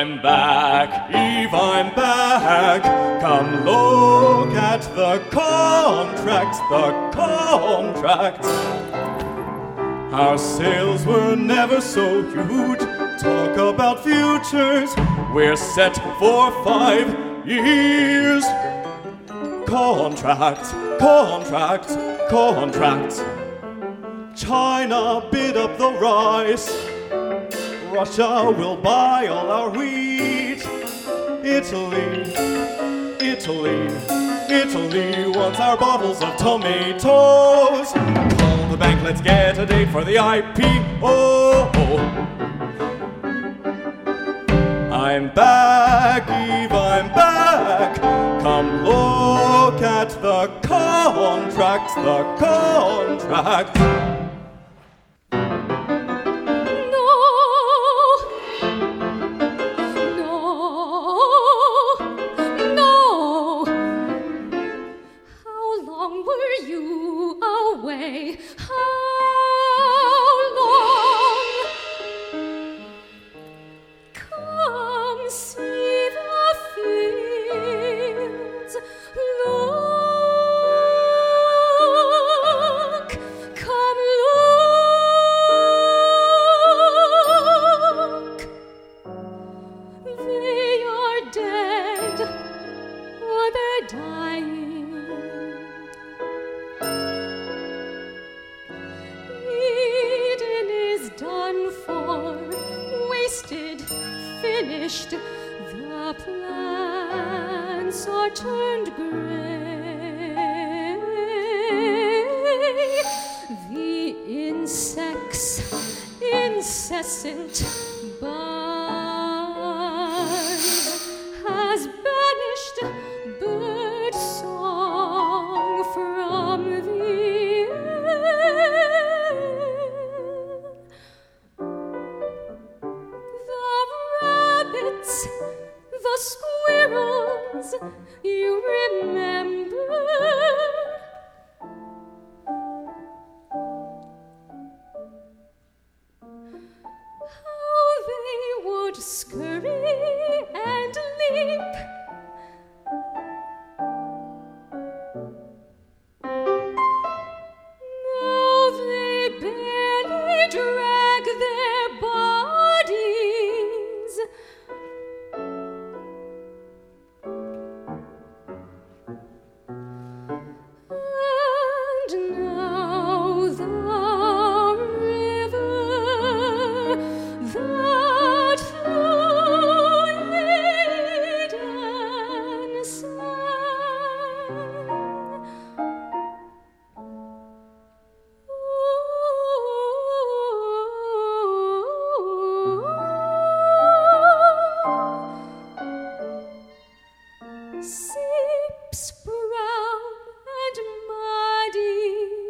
I'm back, Eve, I'm back. Come look at the contract. Our sales were never so huge. Talk about futures, we're set for 5 years. Contract. China bid up the rice. Russia will buy all our wheat. Italy wants our bottles of tomatoes. Call the bank, let's get a date for the IPO. I'm back, Eve, I'm back. Come look at the contract. The plants are turned grey. The insects incessant buzz has banished bird song from the air. The rabbits, the squirrels, you remember, how they would scurry and leap. Now they barely drag their bodies. And now the river that through Eden sang, seeps brown and muddy,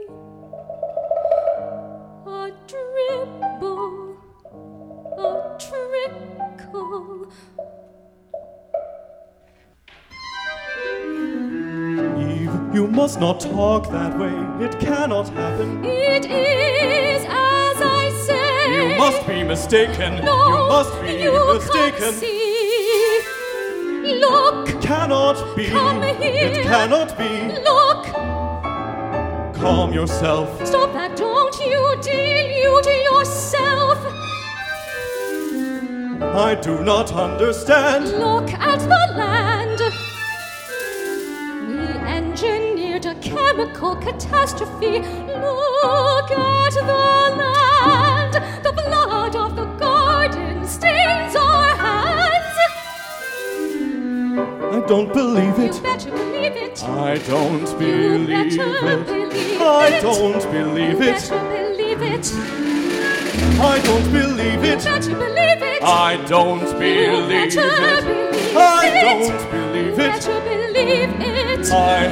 a dribble, a trickle. Eve, you must not talk that way. It cannot happen. It is as I say. You must be mistaken. No, You must be you mistaken. can't see. Look, Cannot be. Come here. It cannot be. look. Calm yourself. Stop that, don't you delude yourself. I do not understand. Look at the land. We engineered a chemical catastrophe. Look at the land. The blood of the garden stains our hands. I don't believe You it. better believe it. I don't You believe better it. believe I it. don't believe You it. better believe it. I don't believe You it. better believe it. I don't You believe better it. believe I it. don't believe You it. better believe it.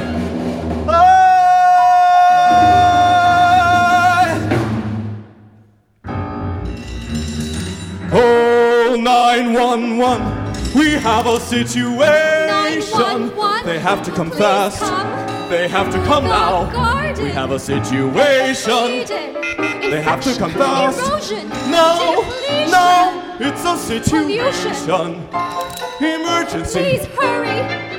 Oh, 911, we have a situation. 911, They have to come please fast. come. They have to come The now. garden. We have a situation. Eden. They have to come Infection, fast. Erosion. No, Depletion. no, it's a critical situation. Pollution. Emergency. Please hurry.